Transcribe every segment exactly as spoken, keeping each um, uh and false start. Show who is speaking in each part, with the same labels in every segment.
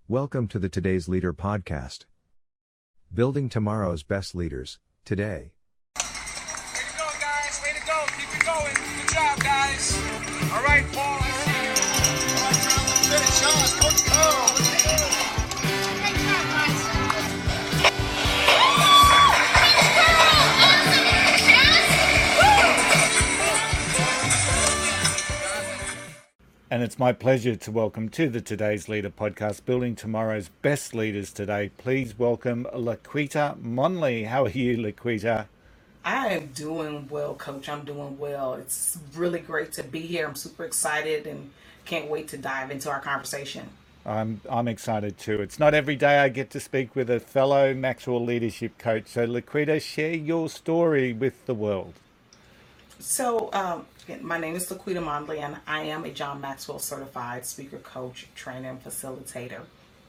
Speaker 1: Welcome to the Today's Leader podcast. Building tomorrow's best leaders, today.
Speaker 2: Way to go, guys. Way to go. Keep it going. Good job, guys. All right, Paul, I see you. All right, John, let's finish. John, let's go. Let's go.
Speaker 3: Great job, guys.
Speaker 4: And it's my pleasure to welcome to the Today's Leader podcast, Building Tomorrow's Best Leaders today. Please welcome Laquita Monley. How are you, Laquita?
Speaker 5: I am doing well, Coach. I'm doing well. It's really great to be here. I'm super excited and can't wait to dive into our conversation.
Speaker 4: I'm I'm excited too. It's not every day I get to speak with a fellow Maxwell leadership coach. So, Laquita, share your story with the world.
Speaker 5: So, um, my name is Laquita Monley, and I am a John Maxwell certified speaker, coach, trainer, and facilitator.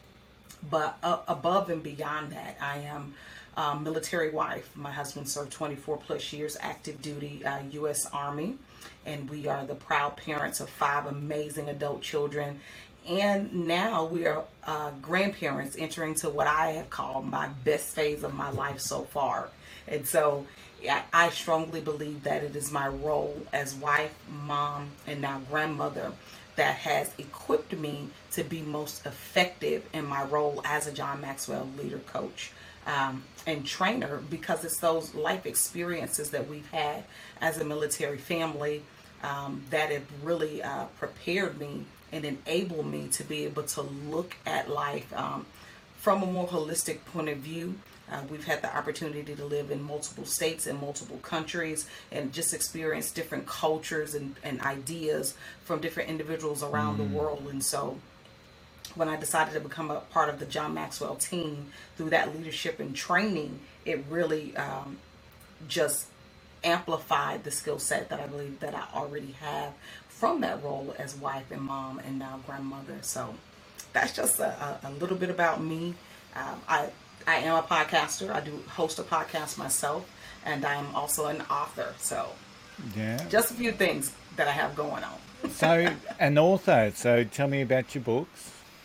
Speaker 5: But uh, above and beyond that, I am a military wife. My husband served twenty-four plus years active duty uh, U S Army, and we are the proud parents of five amazing adult children. And now we are uh, grandparents entering to what I have called my best phase of my life so far. And so I I strongly believe that it is my role as wife, mom, and now grandmother that has equipped me to be most effective in my role as a John Maxwell leader coach um, and trainer, because it's those life experiences that we've had as a military family um, that have really uh, prepared me and enabled me to be able to look at life um, from a more holistic point of view. Uh, we've had the opportunity to live in multiple states and multiple countries and just experience different cultures and, and ideas from different individuals around mm. the world. And so when I decided to become a part of the John Maxwell team through that leadership and training, it really um, just amplified the skill set that I believe that I already have from that role as wife and mom and now grandmother. So that's just a, a, a little bit about me. Um, I I am a podcaster. I do host a podcast myself, and I'm also an author. So,
Speaker 4: Yeah.
Speaker 5: just a few things that I have going on.
Speaker 4: So, an author. So, tell me about your books.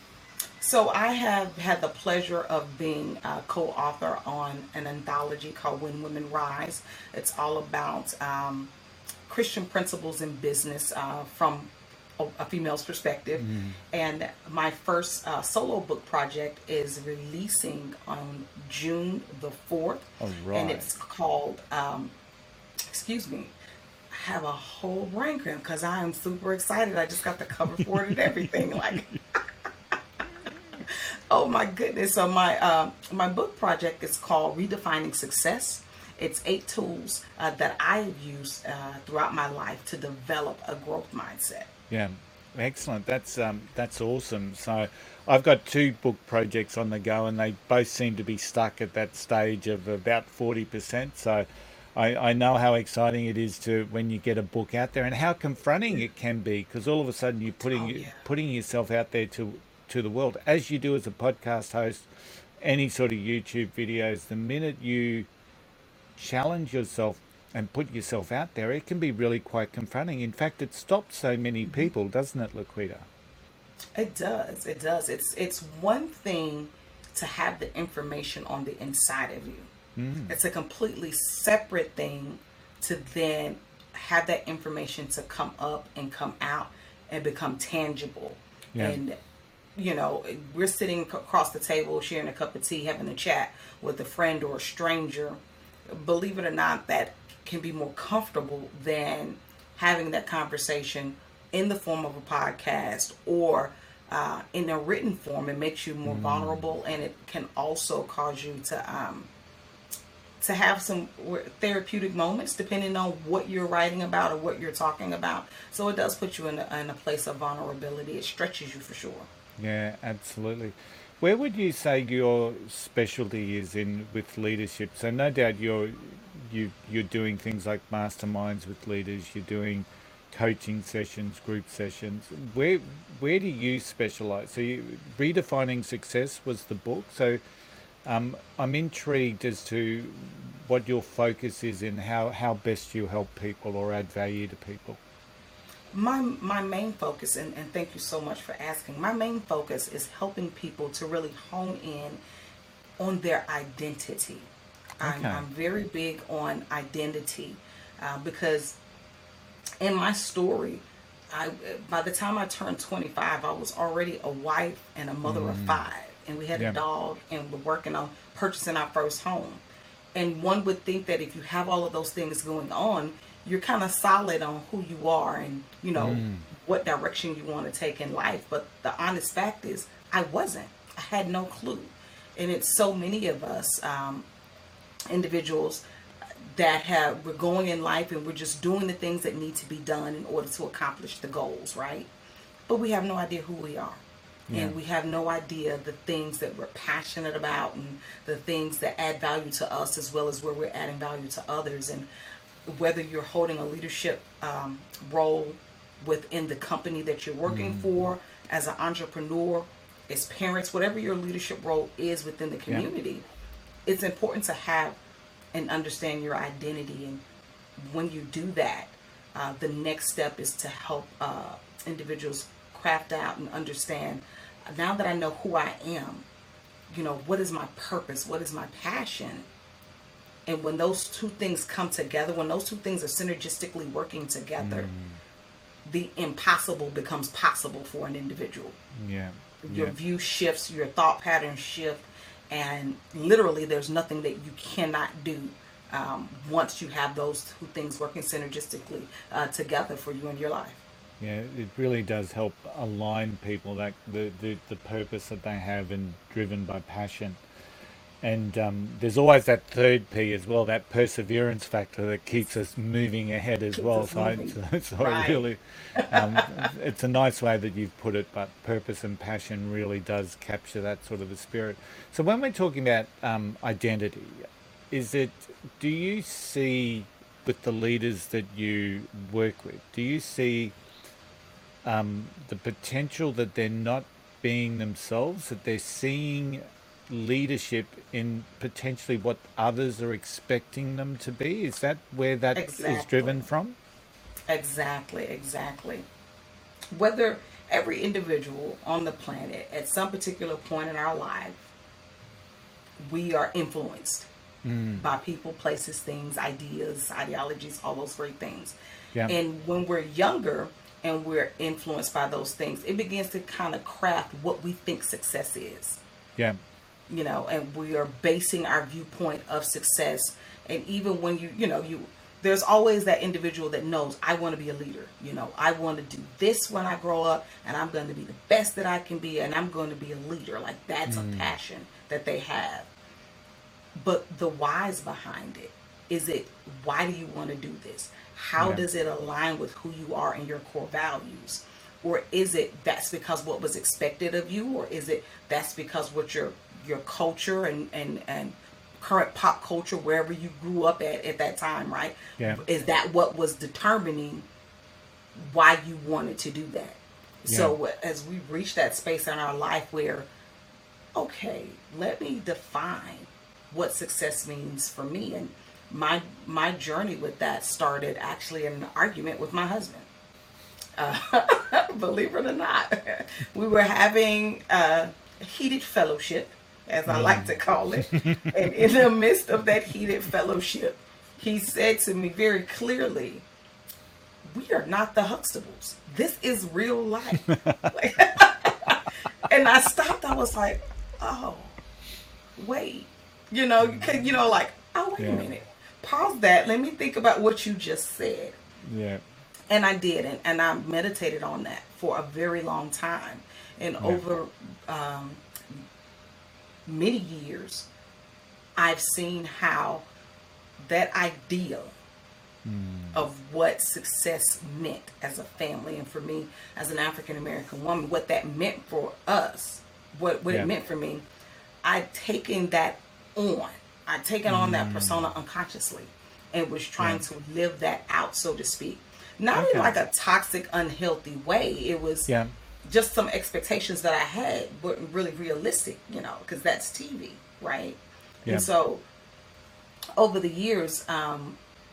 Speaker 5: So, I have had the pleasure of being a co-author on an anthology called When Women Rise. It's all about um, Christian principles in business uh, from a, a female's perspective. Mm. And my first uh, solo book project is releasing on June the fourth.
Speaker 4: All right.
Speaker 5: And it's called, um, excuse me, I have a whole brain cramp because I am super excited. I just got the cover for it and everything. Like, oh my goodness. So my, uh, my book project is called Redefining Success. It's eight tools uh, that I have used uh, throughout my life to develop a growth mindset.
Speaker 4: Yeah, excellent. That's um, that's awesome. So I've got two book projects on the go, and they both seem to be stuck at that stage of about forty percent. So I, I know how exciting it is to when you get a book out there, and how confronting it can be, because all of a sudden you're putting
Speaker 5: Oh, yeah.
Speaker 4: putting yourself out there to to the world, as you do as a podcast host, any sort of YouTube videos. The minute you challenge yourself and put yourself out there, it can be really quite confronting. In fact, it stops so many people, doesn't it, Laquita?
Speaker 5: It does. It does. It's it's one thing to have the information on the inside of you. Mm. It's a completely separate thing to then have that information to come up and come out and become tangible.
Speaker 4: Yeah.
Speaker 5: And you know, we're sitting across the table sharing a cup of tea, having a chat with a friend or a stranger. Believe it or not, that can be more comfortable than having that conversation in the form of a podcast or uh, in a written form. It makes you more mm. vulnerable, and it can also cause you to um, to have some therapeutic moments depending on what you're writing about or what you're talking about. So it does put you in a, in a place of vulnerability. It stretches you for sure.
Speaker 4: Yeah, absolutely. Where would you say your specialty is in with leadership? So no doubt you're you you're doing things like masterminds with leaders. You're doing coaching sessions, group sessions. Where where do you specialize? So you, Redefining Success was the book. So um, I'm intrigued as to what your focus is in how how best you help people or add value to people.
Speaker 5: My my main focus, and, and thank you so much for asking. My main focus is helping people to really hone in on their identity. I'm,
Speaker 4: Okay.
Speaker 5: I'm very big on identity uh, because in my story, I by the time I turned twenty-five, I was already a wife and a mother of five, and we had
Speaker 4: Yeah.
Speaker 5: a dog, and we're working on purchasing our first home. And one would think that if you have all of those things going on, you're kind of solid on who you are and, you know, what direction you want to take in life. But the honest fact is, I wasn't. I had no clue. And it's so many of us, um, individuals, that have, we're going in life and we're just doing the things that need to be done in order to accomplish the goals, right? But we have no idea who we are.
Speaker 4: Yeah.
Speaker 5: And we have no idea the things that we're passionate about and the things that add value to us as well as where we're adding value to others. And whether you're holding a leadership um, role within the company that you're working for, as an entrepreneur, as parents, whatever your leadership role is within the community, it's important to have and understand your identity. And when you do that, uh, the next step is to help uh, individuals craft out and understand, now that I know who I am, you know, what is my purpose? What is my passion? And when those two things come together, when those two things are synergistically working together, the impossible becomes possible for an individual.
Speaker 4: Yeah.
Speaker 5: Your
Speaker 4: Yeah.
Speaker 5: view shifts, your thought patterns shift, and literally there's nothing that you cannot do um, once you have those two things working synergistically uh, together for you in your life.
Speaker 4: Yeah, it really does help align people, that the, the, the purpose that they have and driven by passion. And um, there's always that third P as well, that perseverance factor that keeps us moving ahead as
Speaker 5: Keeps
Speaker 4: well.
Speaker 5: us
Speaker 4: So, I,
Speaker 5: moving.
Speaker 4: so, so I
Speaker 5: Right.
Speaker 4: really, um, it's a nice way that you've put it, but purpose and passion really does capture that sort of a spirit. So when we're talking about um, identity, is it, do you see with the leaders that you work with, do you see um, the potential that they're not being themselves, that they're seeing leadership in potentially what others are expecting them to be? Is that where that is
Speaker 5: Exactly.
Speaker 4: driven from?
Speaker 5: Exactly, exactly. Whether every individual on the planet at some particular point in our life, we are influenced by people, places, things, ideas, ideologies, all those great things.
Speaker 4: Yeah.
Speaker 5: And when we're younger and we're influenced by those things, it begins to kind of craft what we think success is.
Speaker 4: Yeah.
Speaker 5: You know, and we are basing our viewpoint of success. And even when you, you know, you, there's always that individual that knows, I want to be a leader. You know, I want to do this when I grow up, and I'm going to be the best that I can be, and I'm going to be a leader. Like, that's a passion that they have. But the whys behind it, is it, why do you want to do this? How
Speaker 4: Yeah.
Speaker 5: does it align with who you are and your core values? Or is it that's because what was expected of you? Or is it that's because what your your culture and, and, and current pop culture, wherever you grew up at at that time, right?
Speaker 4: Yeah.
Speaker 5: Is that what was determining why you wanted to do that? So as we reach that space in our life where, okay, let me define what success means for me. And my my journey with that started actually in an argument with my husband. Uh, believe it or not, we were having a heated fellowship, as I like to call it. And in the midst of that heated fellowship, he said to me very clearly, we are not the Huxtables. This is real life. Like, and I stopped. I was like, oh, wait. You know, you could- you know, like, oh, wait
Speaker 4: Yeah.
Speaker 5: a minute. Pause that. Let me think about what you just said.
Speaker 4: Yeah.
Speaker 5: And I did, and, and I meditated on that for a very long time. And over um, many years, I've seen how that idea of what success meant as a family, and for me as an African American woman, what that meant for us, what, what
Speaker 4: Yeah.
Speaker 5: it meant for me, I'd taken that on. I'd taken on that persona unconsciously and was trying to live that out, so to speak. Not
Speaker 4: Okay.
Speaker 5: in like a toxic, unhealthy way. It was
Speaker 4: Yeah.
Speaker 5: just some expectations that I had weren't really realistic, you know, because that's T V, right?
Speaker 4: Yeah.
Speaker 5: And so over the years, um,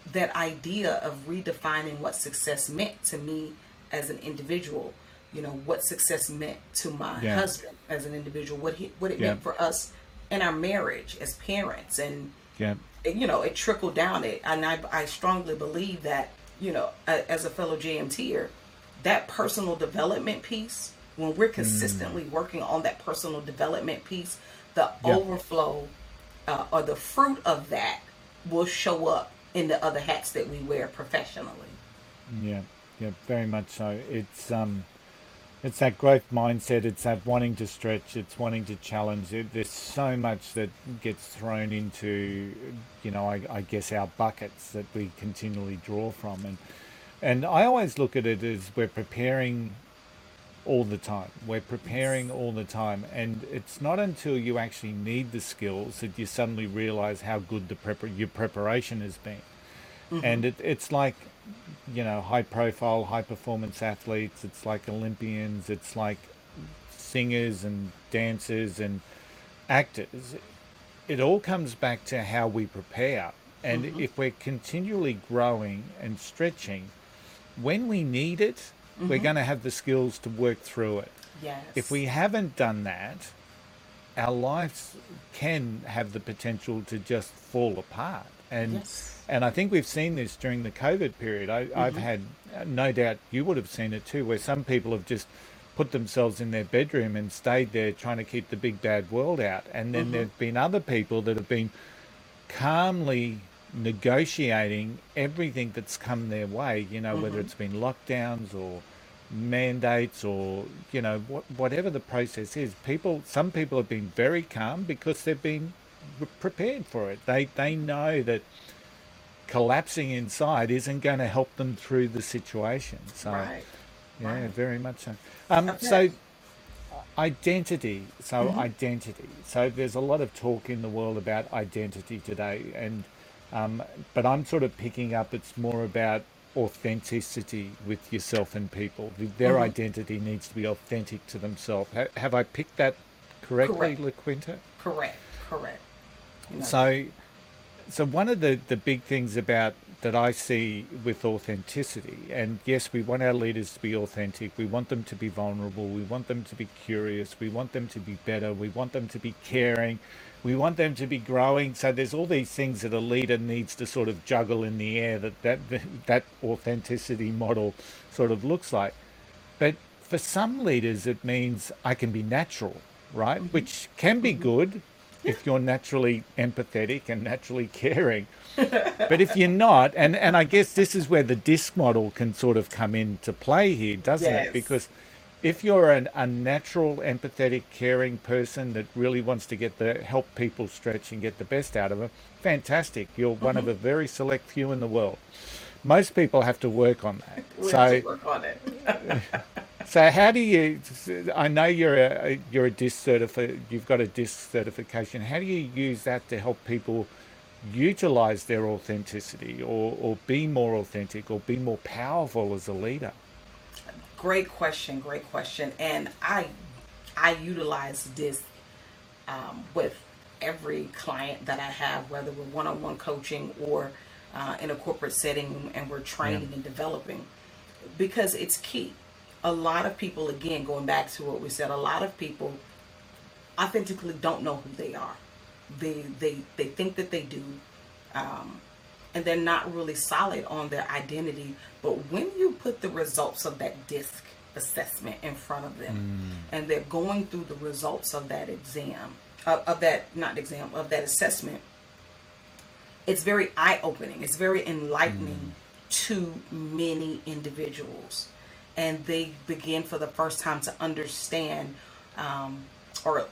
Speaker 5: that idea of redefining what success meant to me as an individual, you know, what success meant to my
Speaker 4: Yeah.
Speaker 5: husband as an individual, what he, what it
Speaker 4: Yeah.
Speaker 5: meant for us in our marriage as parents. And,
Speaker 4: Yeah.
Speaker 5: it, you know, it trickled down it. And I, I strongly believe that, you know, a, as a fellow J M T'er, that personal development piece, when we're consistently working on that personal development piece, the
Speaker 4: Yeah.
Speaker 5: overflow uh, or the fruit of that will show up in the other hats that we wear professionally.
Speaker 4: Yeah, yeah, very much so. It's um, it's that growth mindset. It's that wanting to stretch. It's wanting to challenge. It, there's so much that gets thrown into, you know, I, I guess our buckets that we continually draw from, and and I always look at it as we're preparing all the time. We're preparing all the time, and it's not until you actually need the skills that you suddenly realize how good the prepar- your preparation has been. And it, it's like, you know, high profile, high performance athletes. It's like Olympians. It's like singers and dancers and actors. It all comes back to how we prepare. And if we're continually growing and stretching, when we need it, we're going to have the skills to work through it.
Speaker 5: Yes.
Speaker 4: If we haven't done that, our lives can have the potential to just fall apart. And
Speaker 5: Yes.
Speaker 4: and I think we've seen this during the COVID period. I, I've had, no doubt you would have seen it too, where some people have just put themselves in their bedroom and stayed there trying to keep the big bad world out. And then there've been other people that have been calmly negotiating everything that's come their way, you know, whether it's been lockdowns or mandates or, you know, what, whatever the process is. People, some people have been very calm because they've been re- prepared for it. They, they know that collapsing inside isn't going to help them through the situation. So,
Speaker 5: Right.
Speaker 4: yeah,
Speaker 5: Right.
Speaker 4: very much so. Um,
Speaker 5: Okay.
Speaker 4: so identity. So identity. So there's a lot of talk in the world about identity today, and um, but I'm sort of picking up it's more about authenticity with yourself and people. The- Their identity needs to be authentic to themselves. Ha- have I picked that correctly,
Speaker 5: Correct.
Speaker 4: LaQuinta?
Speaker 5: Correct. Correct. You know,
Speaker 4: So, so one of the, the big things about that I see with authenticity, and yes, we want our leaders to be authentic. We want them to be vulnerable. We want them to be curious. We want them to be better. We want them to be caring. We want them to be growing. So there's all these things that a leader needs to sort of juggle in the air that that, that authenticity model sort of looks like. But for some leaders, it means I can be natural, right? Which can be good if you're naturally empathetic and naturally caring. But if you're not, and, and I guess this is where the DISC model can sort of come into play here, doesn't
Speaker 5: Yes.
Speaker 4: it? Because if you're an, a natural, empathetic, caring person that really wants to get the help people stretch and get the best out of them, fantastic. You're one of a very select few in the world. Most people have to work on that.
Speaker 5: we
Speaker 4: so,
Speaker 5: have to work on it.
Speaker 4: so how do you? I know you're a you're a DISC certifi- You've got a DISC certification. How do you use that to help people utilize their authenticity, or or be more authentic, or be more powerful as a leader?
Speaker 5: Great question. Great question. And I, I utilize this um, with every client that I have, whether we're one-on-one coaching or uh, in a corporate setting, and we're training and developing, because it's key. A lot of people, again, going back to what we said, a lot of people authentically don't know who they are. They they they think that they do, um, and they're not really solid on their identity. But when you put the results of that DISC assessment in front of them, and they're going through the results of that exam, of, of that not exam of that assessment, it's very eye-opening. It's very enlightening to many individuals, and they begin for the first time to understand um, or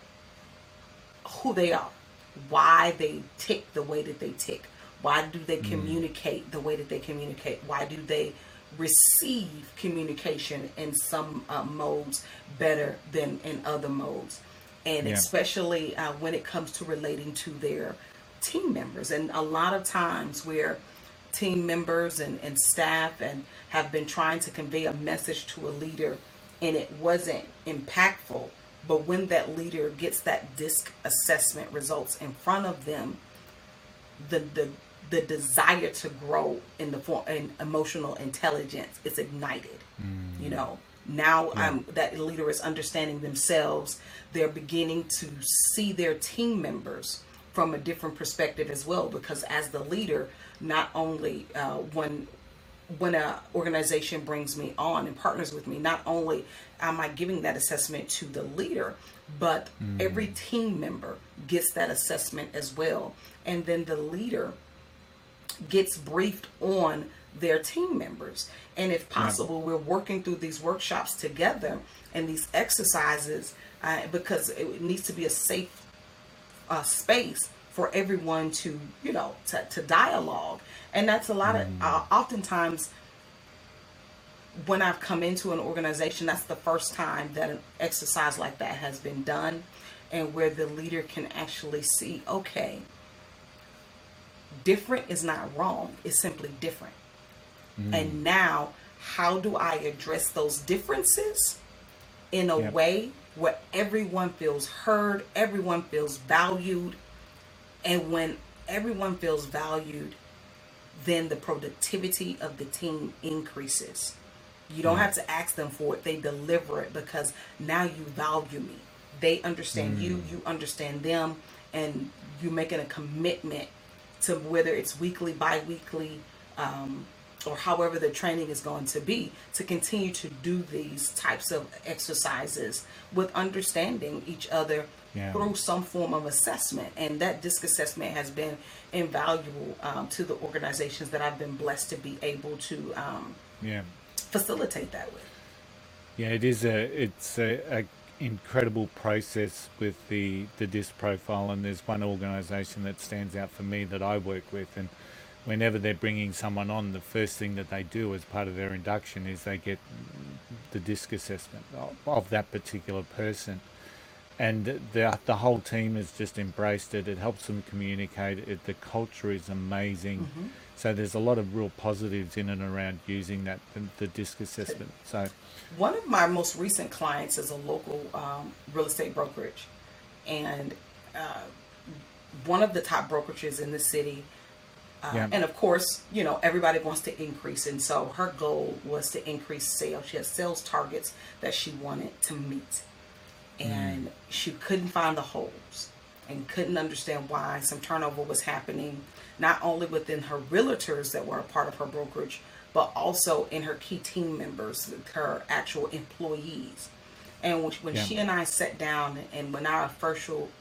Speaker 5: who they are, why they tick the way that they tick, why do they communicate the way that they communicate, why do they receive communication in some uh, modes better than in other modes, and
Speaker 4: Yeah.
Speaker 5: especially uh, when it comes to relating to their team members. And a lot of times where team members and, and staff and have been trying to convey a message to a leader and it wasn't impactful, but when that leader gets that DISC assessment results in front of them, the the the desire to grow in the form in emotional intelligence is ignited. You know, now
Speaker 4: Yeah.
Speaker 5: I'm that leader is understanding themselves. They're beginning to see their team members from a different perspective as well, because as the leader, not only uh, when when a organization brings me on and partners with me, not only am I giving that assessment to the leader, but every team member gets that assessment as well. And then the leader gets briefed on their team members. And if possible, we're working through these workshops together and these exercises uh, because it needs to be a safe uh, space for everyone to, you know, to, to dialogue. And that's a lot of, uh, oftentimes when I've come into an organization, that's the first time that an exercise like that has been done, and where the leader can actually see, okay, different is not wrong, it's simply different. And now, how do I address those differences in a
Speaker 4: Yep.
Speaker 5: way where everyone feels heard, everyone feels valued, and when everyone feels valued, then the productivity of the team increases. You don't have to ask them for it, they deliver it because now you value me. They understand you, you understand them, and you're making a commitment to whether it's weekly, bi-weekly, um, or however the training is going to be, to continue to do these types of exercises with understanding each other
Speaker 4: Yeah.
Speaker 5: through some form of assessment. And that DISC assessment has been invaluable um, to the organizations that I've been blessed to be able to um,
Speaker 4: Yeah.
Speaker 5: facilitate that with.
Speaker 4: Yeah, it is a it's a, a incredible process with the the DISC profile, and there's one organisation that stands out for me that I work with, and whenever they're bringing someone on, the first thing that they do as part of their induction is they get the DISC assessment of, of that particular person, and the the whole team has just embraced it. It helps them communicate. It, the culture is amazing. So there's a lot of real positives in and around using that the, the DISC assessment. So
Speaker 5: One of my most recent clients is a local um, real estate brokerage, and uh, one of the top brokerages in the city. Uh,
Speaker 4: Yeah.
Speaker 5: And of course, you know, everybody wants to increase. And so her goal was to increase sales. She had sales targets that she wanted to meet. And she couldn't find the holes and couldn't understand why some turnover was happening, not only within her realtors that were a part of her brokerage, but also in her key team members, her actual employees. And when, when
Speaker 4: Yeah.
Speaker 5: she and I sat down and when our official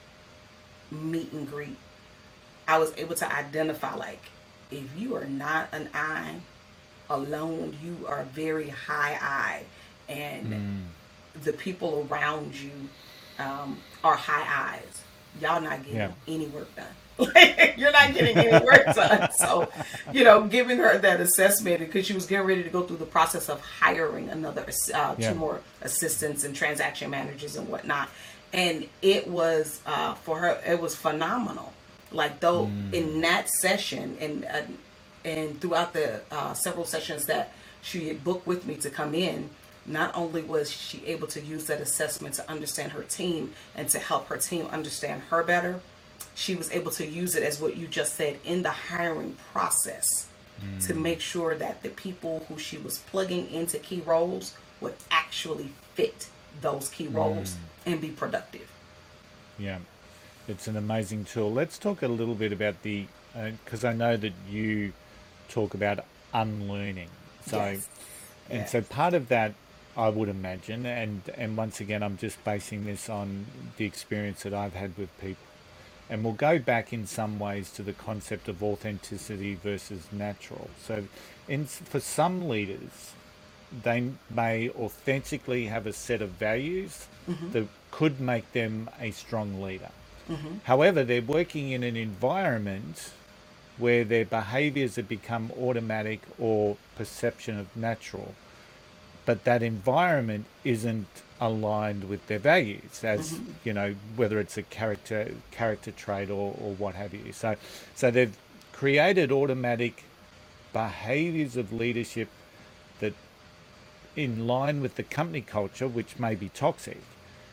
Speaker 5: meet and greet, I was able to identify, like, if you are not an I alone, you are very high I, and the people around you um, are high I's. Y'all not getting
Speaker 4: Yeah.
Speaker 5: any work done. You're not getting any work done. So, you know, giving her that assessment because she was getting ready to go through the process of hiring another uh,
Speaker 4: Yeah.
Speaker 5: two more assistants and transaction managers and whatnot, and it was uh, for her, it was phenomenal. Like though in that session and uh, and throughout the uh, several sessions that she had booked with me to come in, not only was she able to use that assessment to understand her team and to help her team understand her better, she was able to use it as what you just said in the hiring process to make sure that the people who she was plugging into key roles would actually fit those key roles and be productive.
Speaker 4: yeah, it's an amazing tool. Let's talk a little bit about the, because I know that you talk about unlearning. So,
Speaker 5: Yes.
Speaker 4: and
Speaker 5: Yes.
Speaker 4: so part of that, I would imagine, and and once again, I'm just basing this on the experience that I've had with people, and we'll go back in some ways to the concept of authenticity versus natural. So, in for some leaders, they may authentically have a set of values that could make them a strong leader. However, they're working in an environment where their behaviors have become automatic or perception of natural, but that environment isn't aligned with their values, as you know, whether it's a character character trait or, or what have you. So so they've created automatic behaviors of leadership that in line with the company culture, which may be toxic,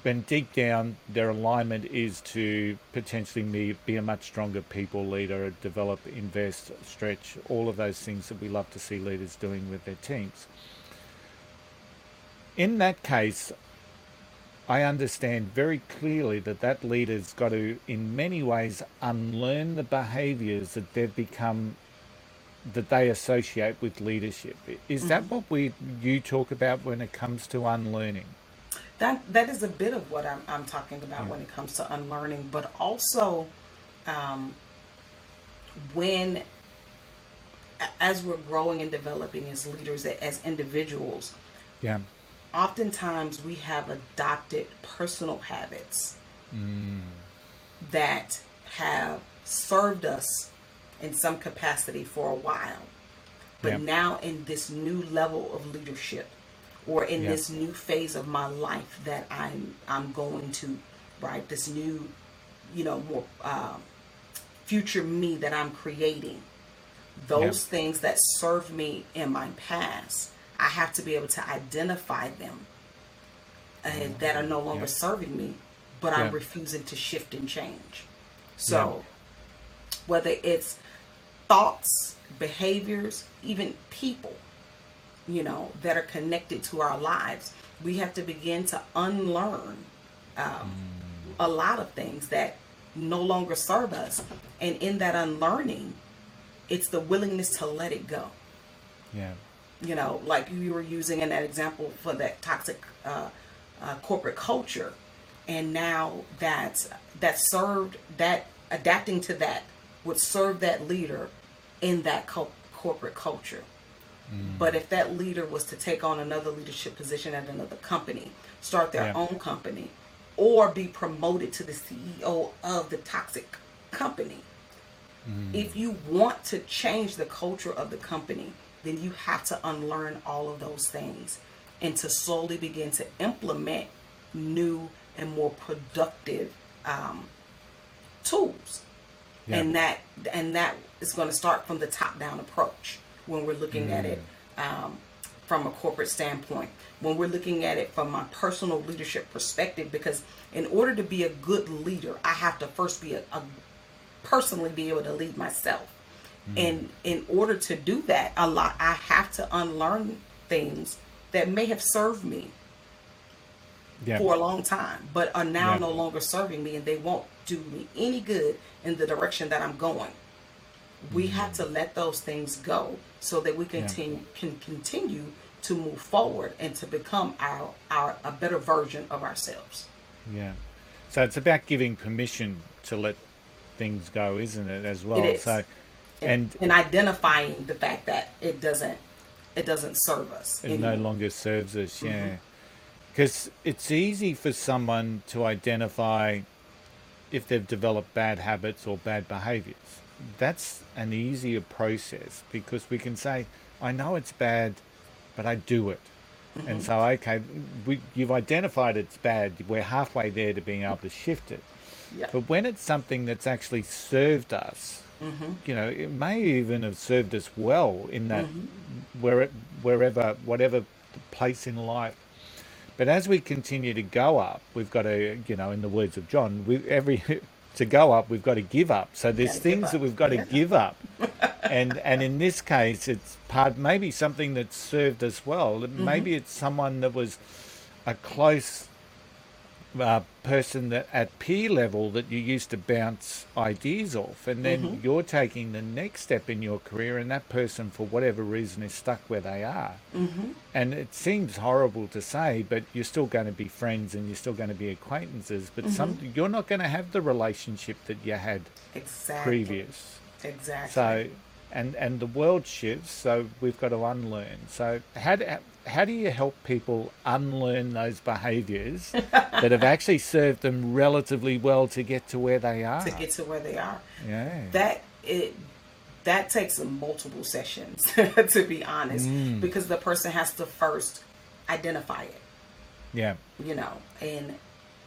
Speaker 4: when deep down their alignment is to potentially be, be a much stronger people leader, develop, invest, stretch, all of those things that we love to see leaders doing with their teams. In that case, I understand very clearly that that leader's got to, in many ways, unlearn the behaviours that they've become, that they associate with leadership. Is mm-hmm. that what we you talk about when it comes to unlearning?
Speaker 5: That that is a bit of what I'm I'm talking about yeah. when it comes to unlearning, but also um, when, as we're growing and developing as leaders, as individuals.
Speaker 4: Yeah.
Speaker 5: Oftentimes we have adopted personal habits
Speaker 4: mm.
Speaker 5: that have served us in some capacity for a while. But
Speaker 4: yeah.
Speaker 5: now in this new level of leadership, or in
Speaker 4: yeah.
Speaker 5: this new phase of my life that I'm I'm going to, right? This new, you know, more uh, future me that I'm creating. Those yeah. things that served me in my past, I have to be able to identify them uh, mm-hmm. that are no longer yeah. serving me, but yeah. I'm refusing to shift and change. So yeah. whether it's thoughts, behaviors, even people, you know, that are connected to our lives, we have to begin to unlearn um, mm. a lot of things that no longer serve us. And in that unlearning, it's the willingness to let it go.
Speaker 4: Yeah.
Speaker 5: You know, like you were using in that example for that toxic uh, uh, corporate culture. And now that that served, that adapting to that would serve that leader in that co- corporate culture. Mm. But if that leader was to take on another leadership position at another company, start their
Speaker 4: yeah.
Speaker 5: own company, or be promoted to the C E O of the toxic company, mm. if you want to change the culture of the company, then you have to unlearn all of those things and to slowly begin to implement new and more productive um, tools. Yeah. And that and that is going to start from the top-down approach when we're looking mm. at it um, from a corporate standpoint. When we're looking at it from my personal leadership perspective, because in order to be a good leader, I have to first be a, a personally be able to lead myself. Mm. And in order to do that, a lot I have to unlearn things that may have served me yeah. for a long time, but are now yeah. no longer serving me, and they won't do me any good in the direction that I'm going. We have to let those things go so that we continue, yeah. can continue to move forward and to become our, our a better version of ourselves.
Speaker 4: Yeah. So it's about giving permission to let things go, isn't it, as well?
Speaker 5: It is.
Speaker 4: So
Speaker 5: and, and and identifying the fact that it doesn't it doesn't serve us.
Speaker 4: It
Speaker 5: anymore.
Speaker 4: no longer serves us, yeah.
Speaker 5: Mm-hmm.
Speaker 4: Because it's easy for someone to identify if they've developed bad habits or bad behaviors. That's an easier process because we can say, I know it's bad, but I do it. Mm-hmm. And so, okay, we, you've identified it's bad. We're halfway there to being able to shift it.
Speaker 5: Yeah.
Speaker 4: But when it's something that's actually served us,
Speaker 5: mm-hmm.
Speaker 4: you know, it may even have served us well in that
Speaker 5: mm-hmm.
Speaker 4: where it, wherever, whatever place in life. But as we continue to go up, we've got to, you know, in the words of John, we, every to go up, we've got to give up. So there's things that we've got to give up. And and in this case, it's part maybe something that served us well. Mm-hmm. Maybe it's someone that was a close uh, person that at peer level that you used to bounce ideas off. And then mm-hmm. you're taking the next step in your career, and that person, for whatever reason, is stuck where they are.
Speaker 5: Mm-hmm.
Speaker 4: And it seems horrible to say, but you're still going to be friends and you're still going to be acquaintances. But mm-hmm. some you're not going to have the relationship that you had
Speaker 5: exactly.
Speaker 4: previous.
Speaker 5: Exactly.
Speaker 4: So, and and the world shifts, so we've got to unlearn. So how do, how do you help people unlearn those behaviours that have actually served them relatively well to get to where they are?
Speaker 5: To get to where they are.
Speaker 4: Yeah.
Speaker 5: That it that takes multiple sessions, to be honest, mm. because the person has to first identify it.
Speaker 4: Yeah.
Speaker 5: You know, and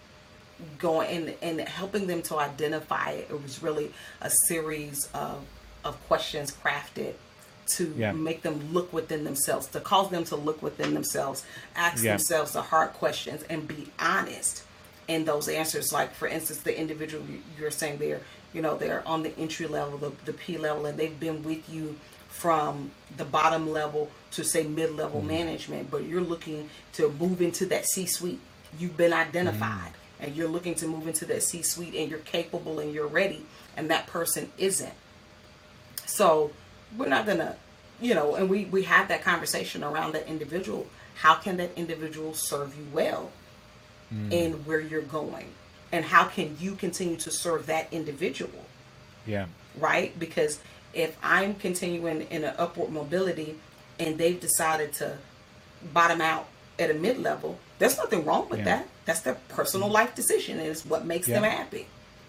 Speaker 5: going and, and helping them to identify it, it was really a series of of questions crafted to
Speaker 4: yeah.
Speaker 5: make them look within themselves, to cause them to look within themselves, ask
Speaker 4: yeah.
Speaker 5: themselves the hard questions, and be honest in those answers. Like, for instance, the individual you- you're saying they're, you know, they're on the entry level, the, the P level, and they've been with you from the bottom level to, say, mid-level management, but you're looking to move into that C-suite. You've been identified, and you're looking to move into that C-suite, and you're capable and you're ready, and that person isn't. So we're not gonna, you know, and we, we have that conversation around that individual. How can that individual serve you well in where you're going? And how can you continue to serve that individual?
Speaker 4: Yeah.
Speaker 5: Right? Because if I'm continuing in an upward mobility and they've decided to bottom out at a mid-level, there's nothing wrong with
Speaker 4: Yeah.
Speaker 5: that. That's their personal life decision, and it's what makes them
Speaker 4: Yeah.
Speaker 5: happy.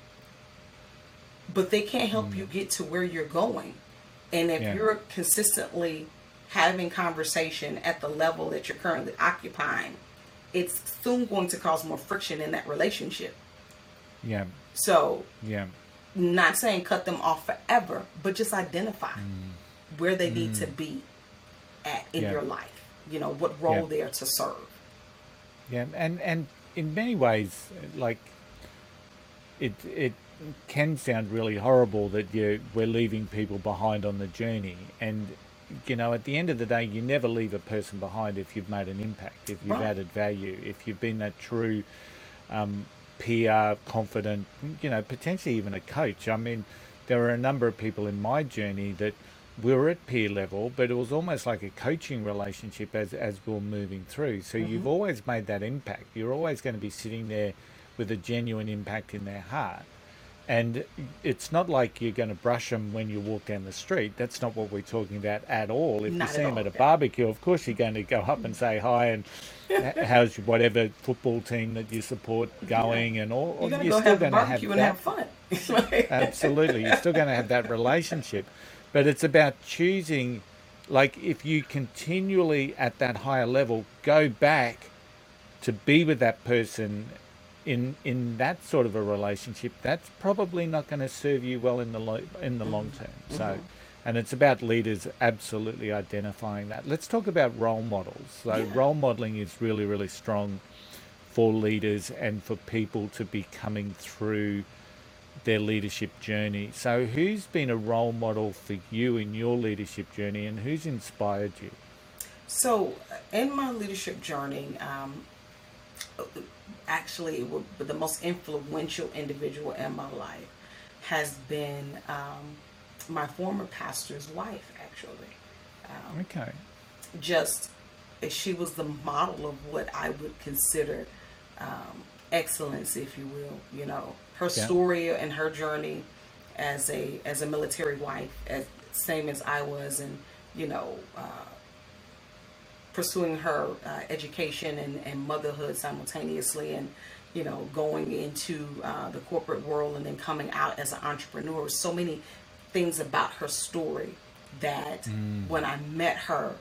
Speaker 5: But they can't help you get to where you're going. And if
Speaker 4: Yeah.
Speaker 5: you're consistently having conversation at the level that you're currently occupying, it's soon going to cause more friction in that relationship.
Speaker 4: Yeah.
Speaker 5: So,
Speaker 4: Yeah.
Speaker 5: not saying cut them off forever, but just identify
Speaker 4: Mm.
Speaker 5: where they need to be at in
Speaker 4: Yeah.
Speaker 5: your life. You know, what role
Speaker 4: Yeah.
Speaker 5: they're to serve.
Speaker 4: Yeah, and and in many ways, like it it can sound really horrible that you we're leaving people behind on the journey, and you know, at the end of the day, you never leave a person behind if you've made an impact, if you've
Speaker 5: Right.
Speaker 4: added value, if you've been that true um, peer, confident, you know, potentially even a coach. I mean, there are a number of people in my journey that we were at peer level, but it was almost like a coaching relationship as as we were moving through. So you've always made that impact. You're always going to be sitting there with a genuine impact in their heart. And it's not like you're going to brush them when you walk down the street. That's not what we're talking about at all. If
Speaker 5: Not
Speaker 4: you
Speaker 5: at
Speaker 4: see them
Speaker 5: all,
Speaker 4: at a
Speaker 5: yeah.
Speaker 4: barbecue, of course you're going to go up and say hi and h- how's your whatever football team that you support going, and all.
Speaker 5: You're going to
Speaker 4: you're
Speaker 5: go
Speaker 4: still
Speaker 5: have a
Speaker 4: going to have
Speaker 5: barbecue and
Speaker 4: that.
Speaker 5: have fun.
Speaker 4: Absolutely. You're still going to have that relationship. But it's about choosing, like, if you continually at that higher level go back to be with that person in in that sort of a relationship, that's probably not going to serve you well in the lo- in the long term. So, and it's about leaders absolutely identifying that. Let's talk about role models. So,
Speaker 5: Yeah.
Speaker 4: role modeling is really, really strong for leaders and for people to be coming through their leadership journey. So who's been a role model for you in your leadership journey, and who's inspired you?
Speaker 5: So, in my leadership journey, um, actually, w- the most influential individual in my life has been um, my former pastor's wife, actually. Um,
Speaker 4: Okay.
Speaker 5: just she was the model of what I would consider um, excellence, if you will. You know, her
Speaker 4: Yeah.
Speaker 5: story and her journey as a as a military wife, as same as I was, and you know, uh, pursuing her uh, education and, and motherhood simultaneously, and you know, going into uh, the corporate world and then coming out as an entrepreneur. So many things about her story that when I met her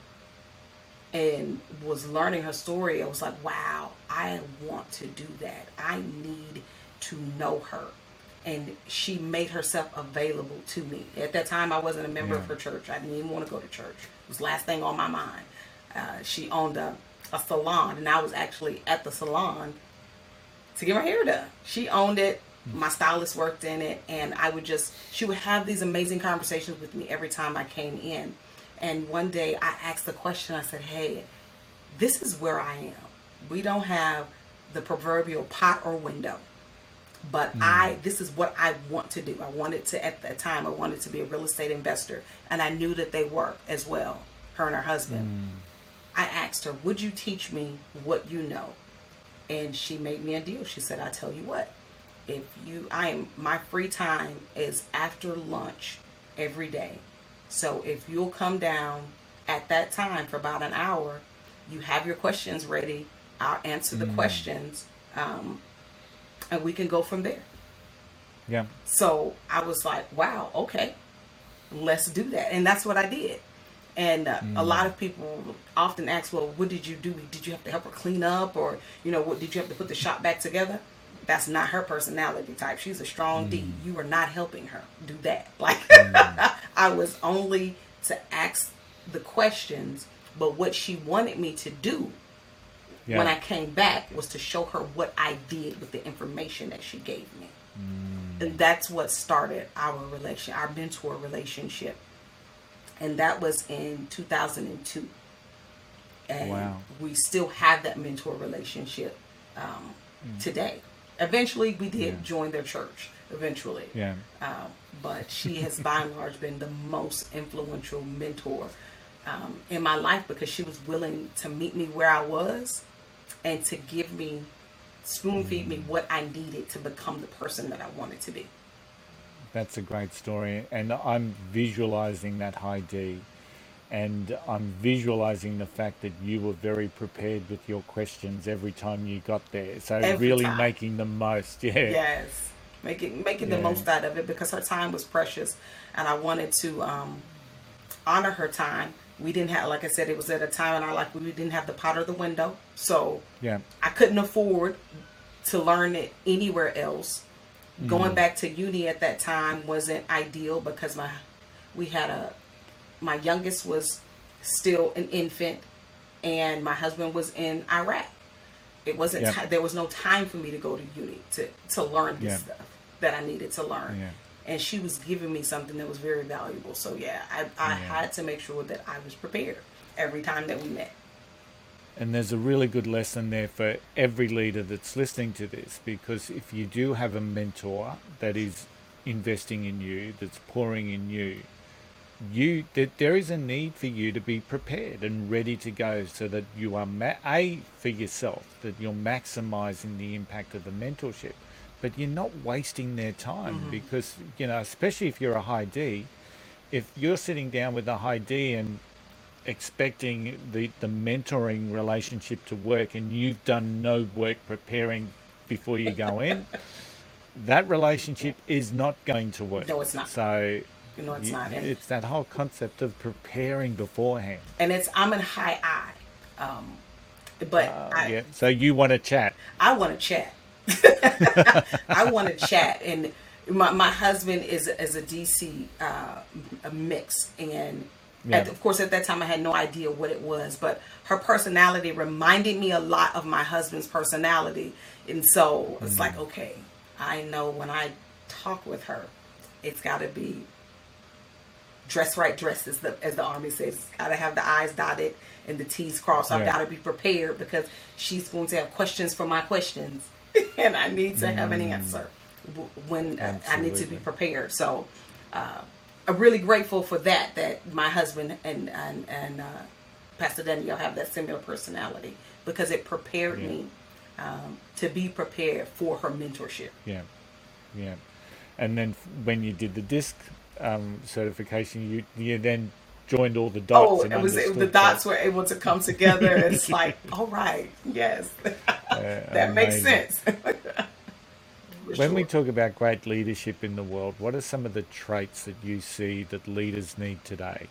Speaker 5: and was learning her story, I was like, wow, I want to do that. I need to know her. And she made herself available to me. At that time, I wasn't a member of
Speaker 4: Yeah.
Speaker 5: her church. I didn't even want to go to church. It was the last thing on my mind. Uh, she owned a, a salon, and I was actually at the salon to get my hair done. She owned it. My stylist worked in it, and I would just, she would have these amazing conversations with me every time I came in. And one day I asked the question, I said, hey, this is where I am. We don't have the proverbial pot or window, but I, this is what I want to do. I wanted to, at that time, I wanted to be a real estate investor, and I knew that they were as well, her and her husband. I asked her, would you teach me what you know? And she made me a deal. She said, I tell you what, if you, I am, my free time is after lunch every day. So if you'll come down at that time for about an hour, you have your questions ready, I'll answer the questions, um, and we can go from there.
Speaker 4: Yeah.
Speaker 5: So I was like, wow, okay, let's do that. And that's what I did. And uh, a lot of people often ask, well, what did you do? Did you have to help her clean up? Or, you know, what did you have to put the shop back together? That's not her personality type. She's a strong D. You are not helping her do that. Like, I was only to ask the questions, but what she wanted me to do
Speaker 4: Yeah.
Speaker 5: when I came back was to show her what I did with the information that she gave me.
Speaker 4: Mm.
Speaker 5: And that's what started our relation, our mentor relationship. And that was in two thousand two. And
Speaker 4: Wow.
Speaker 5: we still have that mentor relationship um, today. Eventually, we did
Speaker 4: Yeah.
Speaker 5: join their church, eventually.
Speaker 4: Yeah.
Speaker 5: Um, but she has by and large been the most influential mentor um, in my life because she was willing to meet me where I was and to give me, spoon feed me what I needed to become the person that I wanted to be.
Speaker 4: That's a great story. And I'm visualizing that high D. And I'm visualizing the fact that you were very prepared with your questions every time you got there. So
Speaker 5: Every
Speaker 4: really
Speaker 5: time.
Speaker 4: making the most. Yeah.
Speaker 5: Yes, making making the
Speaker 4: Yeah.
Speaker 5: most out of it because her time was precious, and I wanted to um, honor her time. We didn't have, like I said, it was at a time in our life where we didn't have the pot or the window, so
Speaker 4: Yeah.
Speaker 5: I couldn't afford to learn it anywhere else. Going back to uni at that time wasn't ideal because my we had a my youngest was still an infant, and my husband was in Iraq. It wasn't.
Speaker 4: Yeah.
Speaker 5: Ti- there was no time for me to go to uni to to learn this
Speaker 4: Yeah.
Speaker 5: stuff that I needed to learn.
Speaker 4: Yeah.
Speaker 5: And she was giving me something that was very valuable. So yeah, I I
Speaker 4: Yeah.
Speaker 5: had to make sure that I was prepared every time that we met.
Speaker 4: And there's a really good lesson there for every leader that's listening to this, because if you do have a mentor that is investing in you, that's pouring in you, you that there is a need for you to be prepared and ready to go, so that you are ma- a for yourself, that you're maximizing the impact of the mentorship, but you're not wasting their time. Because, you know, especially if you're a high D, if you're sitting down with a high D and expecting the, the mentoring relationship to work, and you've done no work preparing before you go in, that relationship is not going to work.
Speaker 5: No, it's not.
Speaker 4: So
Speaker 5: You know, it's
Speaker 4: you-
Speaker 5: not. And,
Speaker 4: it's that whole concept of preparing beforehand.
Speaker 5: and it's I'm in high I, um, but
Speaker 4: Uh,
Speaker 5: I
Speaker 4: yeah. So you want to chat.
Speaker 5: I want to chat. I want to chat, and my my husband is is a D C uh, a mix, and
Speaker 4: Yeah.
Speaker 5: at, of course at that time I had no idea what it was, but her personality reminded me a lot of my husband's personality, and so it's like, okay, I know when I talk with her, it's got to be dress right, dress as the as the army says. It's got to have the I's dotted and the T's crossed. I've
Speaker 4: Yeah.
Speaker 5: got to be prepared because she's going to have questions for my questions, and I need to have an answer w- when uh, I need to be
Speaker 4: Absolutely.
Speaker 5: prepared. So uh, I'm really grateful for that. That my husband and and and uh, Pastor Danielle have that similar personality because it prepared
Speaker 4: Yeah.
Speaker 5: me um, to be prepared for her mentorship.
Speaker 4: Yeah, yeah. And then f- when you did the disc um, certification, you you then joined all the dots.
Speaker 5: Oh,
Speaker 4: and
Speaker 5: it was it, the
Speaker 4: understood
Speaker 5: dots
Speaker 4: that.
Speaker 5: were able to come together. It's like, all right, yes, that makes
Speaker 4: amazing.
Speaker 5: sense. For
Speaker 4: When we
Speaker 5: sure.
Speaker 4: talk about great leadership in the world, what are some of the traits that you see that leaders need today?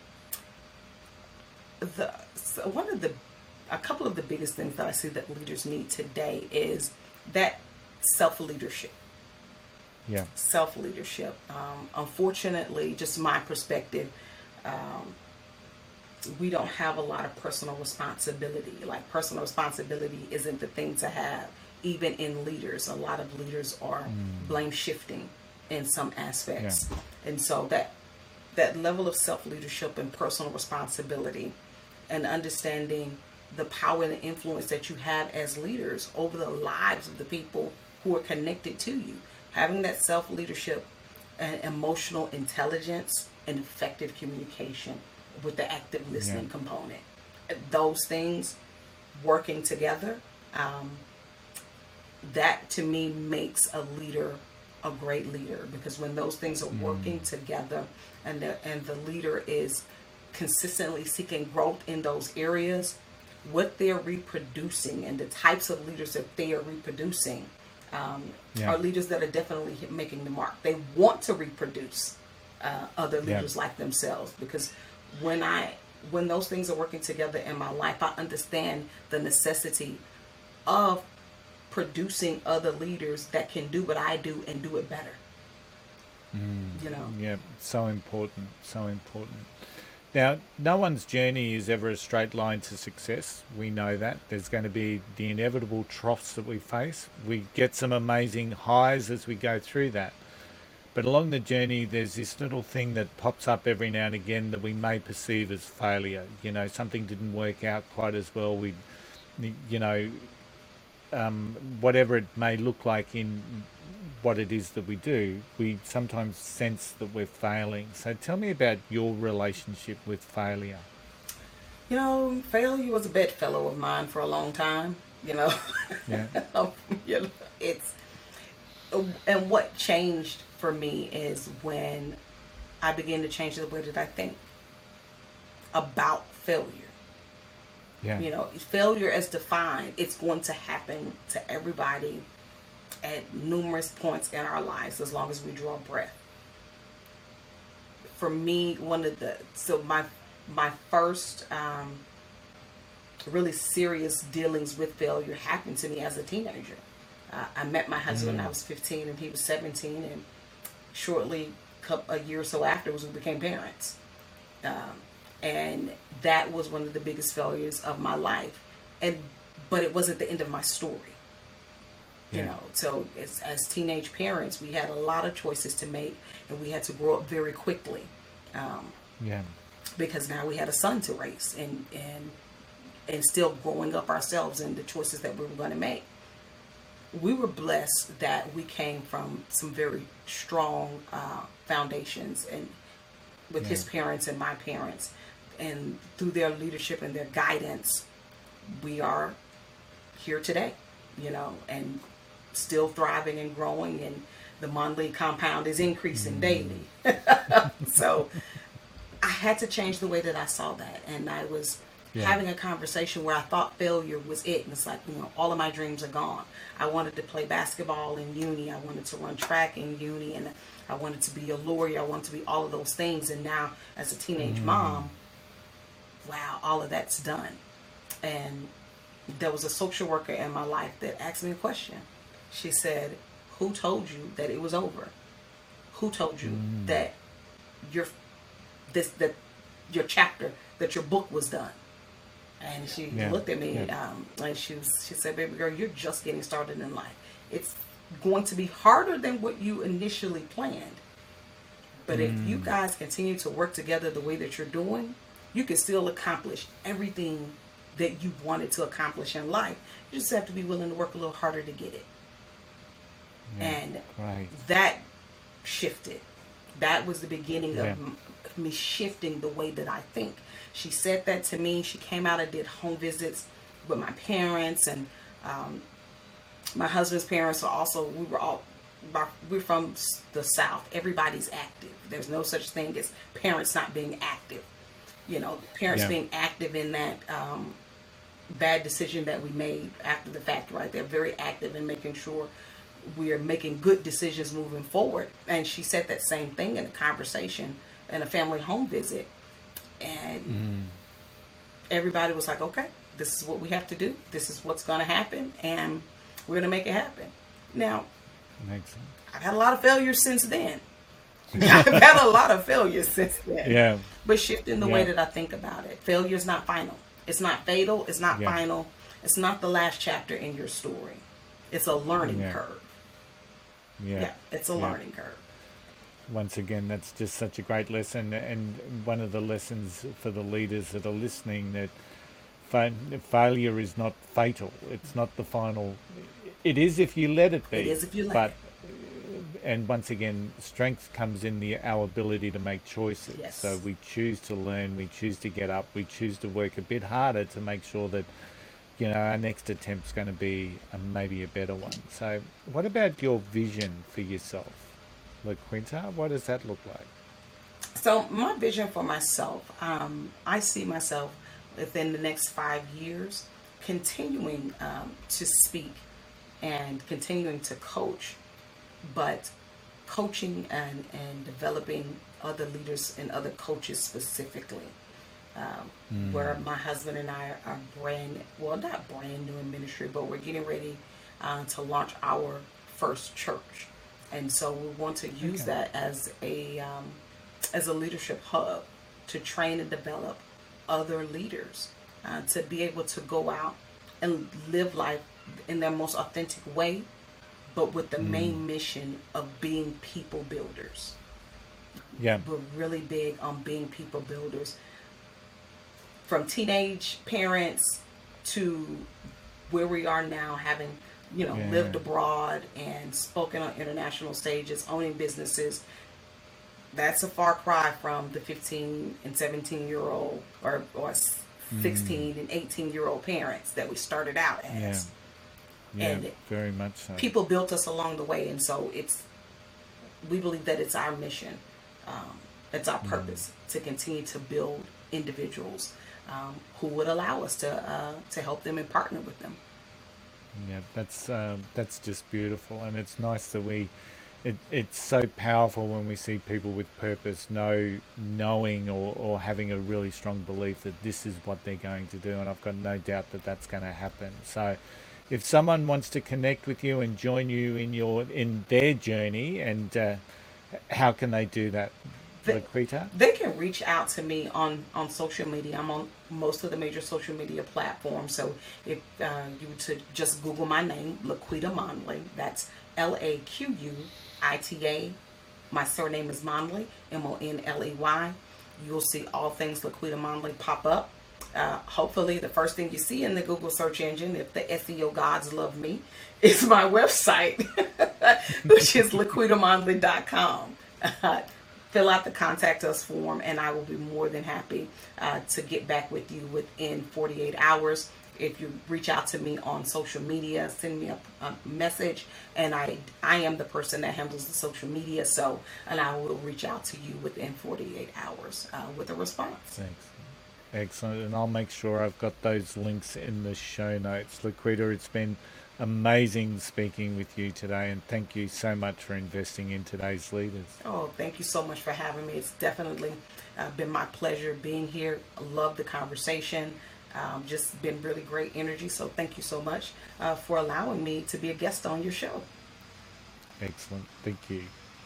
Speaker 5: the so one of the a couple of the biggest things that I see that leaders need today is that self leadership.
Speaker 4: Yeah,
Speaker 5: Self leadership. Um, unfortunately, just my perspective, um, we don't have a lot of personal responsibility. Like personal responsibility isn't the thing to have. Even in leaders, a lot of leaders are blame shifting in some aspects, and so that that level of self leadership and personal responsibility, and understanding the power and the influence that you have as leaders over the lives of the people who are connected to you. Having that self leadership and emotional intelligence and effective communication with the active listening
Speaker 4: Yeah.
Speaker 5: component. Those things working together, um, that to me makes a leader a great leader, because when those things are working together and the, and the leader is consistently seeking growth in those areas, what they're reproducing and the types of leaders that they are reproducing um,
Speaker 4: Yeah.
Speaker 5: are leaders that are definitely hit- making the mark. They want to reproduce uh, other
Speaker 4: Yeah.
Speaker 5: leaders like themselves, because when I when those things are working together in my life, I understand the necessity of producing other leaders that can do what I do and do it better. You know,
Speaker 4: yeah, so important, so important. Now, no one's journey is ever a straight line to success. We know that. There's going to be the inevitable troughs that we face. We get some amazing highs as we go through that. But along the journey, there's this little thing that pops up every now and again that we may perceive as failure. You know, something didn't work out quite as well. We, you know, um, whatever it may look like in what it is that we do, we sometimes sense that we're failing. So tell me about your relationship with failure.
Speaker 5: You know, failure was a bedfellow of mine for a long time. You know,
Speaker 4: Yeah.
Speaker 5: you know, it's and what changed for me is when I began to change the way that I think about failure.
Speaker 4: Yeah.
Speaker 5: You know, failure as defined, it's going to happen to everybody at numerous points in our lives as long as we draw breath. For me, one of the so my my first um, really serious dealings with failure happened to me as a teenager. Uh, I met my husband when I was fifteen and he was seventeen, and shortly a year or so afterwards we became parents. Um, and that was one of the biggest failures of my life. And but it wasn't the end of my story. You
Speaker 4: Yeah.
Speaker 5: know, so as, as teenage parents, we had a lot of choices to make, and we had to grow up very quickly, um,
Speaker 4: Yeah.
Speaker 5: because now we had a son to raise, and and and still growing up ourselves and the choices that we were going to make. We were blessed that we came from some very strong uh, foundations, and with his
Speaker 4: Yeah.
Speaker 5: parents and my parents, and through their leadership and their guidance, we are here today, you know, and still thriving and growing, and the Mondley compound is increasing daily. So I had to change the way that I saw that, and I was
Speaker 4: Yeah.
Speaker 5: having a conversation where I thought failure was it, and it's like, you know, all of my dreams are gone. I wanted to play basketball in uni, I wanted to run track in uni, and I wanted to be a lawyer, I wanted to be all of those things, and now as a teenage mom, wow, all of that's done. And there was a social worker in my life that asked me a question. She said, who told you that it was over? Who told you that your this that your chapter, that your book was done? And she
Speaker 4: Yeah.
Speaker 5: looked at me,
Speaker 4: Yeah.
Speaker 5: um, and she was, she said, "Baby girl, you're just getting started in life. It's going to be harder than what you initially planned. But if you guys continue to work together the way that you're doing, you can still accomplish everything that you wanted to accomplish in life. You just have to be willing to work a little harder to get it." And
Speaker 4: Right.
Speaker 5: that shifted. That was the beginning
Speaker 4: Yeah.
Speaker 5: of m- me shifting the way that I think. She said that to me. She came out and did home visits with my parents, and um, my husband's parents are also, we were all, we're from s- the South. Everybody's active. There's no such thing as parents not being active. You know, parents
Speaker 4: Yeah.
Speaker 5: being active in that um, bad decision that we made after the fact, right? They're very active in making sure we are making good decisions moving forward. And she said that same thing in a conversation in a family home visit. And everybody was like, okay, this is what we have to do. This is what's going to happen. And we're going to make it happen. Now,
Speaker 4: Makes sense.
Speaker 5: I've had a lot of failures since then. I've had a lot of failures since then.
Speaker 4: Yeah.
Speaker 5: But shifting the way
Speaker 4: Yeah.
Speaker 5: that I think about it. Failure is not final. It's not fatal. It's not
Speaker 4: Yeah.
Speaker 5: final. It's not the last chapter in your story. It's a learning
Speaker 4: Yeah.
Speaker 5: curve.
Speaker 4: Yeah.
Speaker 5: Yeah, it's a
Speaker 4: Yeah.
Speaker 5: learning curve.
Speaker 4: Once again, that's just such a great lesson, and one of the lessons for the leaders that are listening, that fa- failure is not fatal. It's not the final. It is if you let it be.
Speaker 5: It is if you let
Speaker 4: but,
Speaker 5: it.
Speaker 4: And once again, strength comes in the our ability to make choices.
Speaker 5: Yes.
Speaker 4: So we choose to learn, we choose to get up, we choose to work a bit harder to make sure that, you know, our next attempt's going to be a, maybe a better one. So what about your vision for yourself, LaQuinta? What does that look like?
Speaker 5: So my vision for myself, um, I see myself within the next five years continuing um, to speak and continuing to coach, but coaching and, and developing other leaders and other coaches specifically. Um, Where my husband and I are brand, well, not brand new in ministry, but we're getting ready uh, to launch our first church. And so we want to use
Speaker 4: Okay.
Speaker 5: that as a um, as a leadership hub to train and develop other leaders, uh, to be able to go out and live life in their most authentic way, but with the main mission of being people builders.
Speaker 4: Yeah.
Speaker 5: We're really big on being people builders. From teenage parents to where we are now, having, you know,
Speaker 4: Yeah.
Speaker 5: lived abroad and spoken on international stages, owning businesses, that's a far cry from the fifteen and seventeen year old or, or sixteen and eighteen year old parents that we started out
Speaker 4: Yeah.
Speaker 5: as.
Speaker 4: Yeah,
Speaker 5: And
Speaker 4: very much so.
Speaker 5: People built us along the way, and so it's, we believe that it's our mission, um, it's our purpose to continue to build individuals um, who would allow us to uh, to help them and partner with them.
Speaker 4: Yeah, that's um, that's just beautiful, and it's nice that we. It, it's so powerful when we see people with purpose know, knowing or, or having a really strong belief that this is what they're going to do, and I've got no doubt that that's going to happen. So, if someone wants to connect with you and join you in your in their journey, and uh, how can they do that,
Speaker 5: The-
Speaker 4: Laquita?
Speaker 5: They can reach out to me on, on social media. I'm on most of the major social media platforms. So if uh, you were to just Google my name, Laquita Monley, that's L A Q U I T A. My surname is Monley, M O N L E Y. You'll see all things Laquita Monley pop up. Uh, hopefully the first thing you see in the Google search engine, if the S E O gods love me, is my website, which is laquita monley dot com. Uh, fill out the contact us form, and I will be more than happy uh, to get back with you within forty-eight hours. If you reach out to me on social media, send me a, a message, and I I am the person that handles the social media, so and I will reach out to you within forty-eight hours uh, with a response.
Speaker 4: Thanks. Excellent, and I'll make sure I've got those links in the show notes. Laquita, it's been amazing speaking with you today, and thank you so much for investing in today's leaders.
Speaker 5: Oh, thank you so much for having me. It's definitely uh, been my pleasure being here. I love the conversation. Um, just been really great energy. So thank you so much uh, for allowing me to be a guest on your show.
Speaker 4: Excellent, thank you.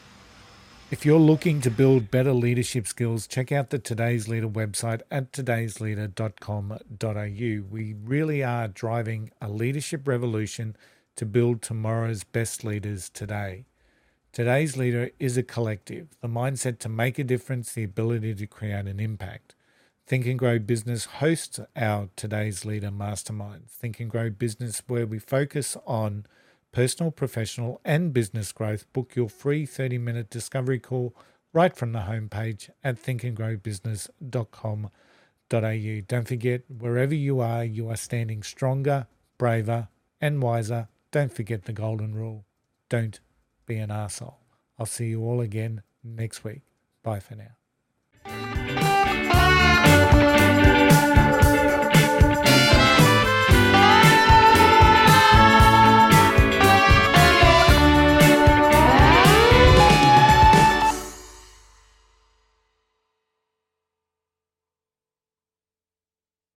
Speaker 4: If you're looking to build better leadership skills, check out the Today's Leader website at todays leader dot com dot a u. We really are driving a leadership revolution to build tomorrow's best leaders today. Today's Leader is a collective, the mindset to make a difference, the ability to create an impact. Think and Grow Business hosts our Today's Leader Mastermind. Think and Grow Business, where we focus on personal, professional, and business growth. Book your free thirty minute discovery call right from the homepage at think and grow business dot com dot a u. Don't forget, wherever you are, you are standing stronger, braver, and wiser. Don't forget the golden rule. Don't be an arsehole. I'll see you all again next week. Bye for now.